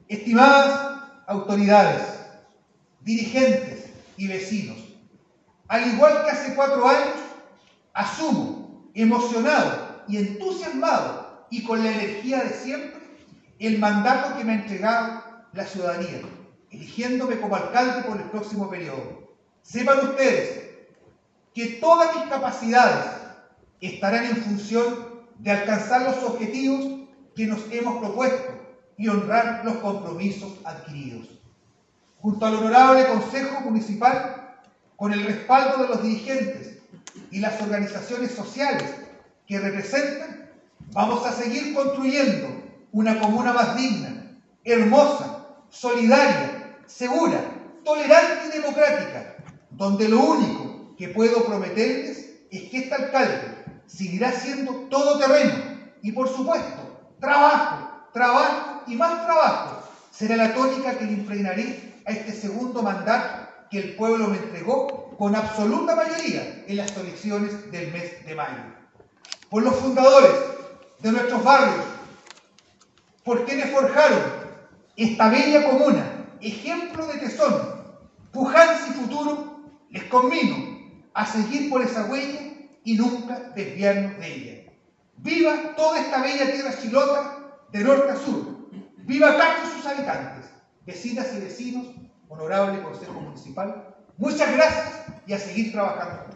Estimadas autoridades, dirigentes y vecinos, al igual que hace 4 años, asumo, emocionado y entusiasmado y con la energía de siempre, el mandato que me ha entregado la ciudadanía, eligiéndome como alcalde por el próximo periodo. Sepan ustedes que todas mis capacidades estarán en función de alcanzar los objetivos que nos hemos propuesto y honrar los compromisos adquiridos. Junto al honorable Consejo Municipal, con el respaldo de los dirigentes y las organizaciones sociales que representan, vamos a seguir construyendo una comuna más digna, hermosa, solidaria, segura, tolerante y democrática, donde lo único que puedo prometerles es que este alcalde seguirá siendo todoterreno y, por supuesto, trabajo, trabajo y más trabajo será la tónica que le impregnaré a este segundo mandato que el pueblo me entregó con absoluta mayoría en las elecciones del mes de mayo. Por los fundadores de nuestros barrios, por quienes forjaron esta bella comuna, ejemplo de tesón, pujanza y futuro, les conmino a seguir por esa huella y nunca desviarnos de ella. ¡Viva toda esta bella tierra chilota de norte a sur! ¡Viva Cacho y sus habitantes! Vecinas y vecinos, honorable Consejo Municipal, muchas gracias y a seguir trabajando.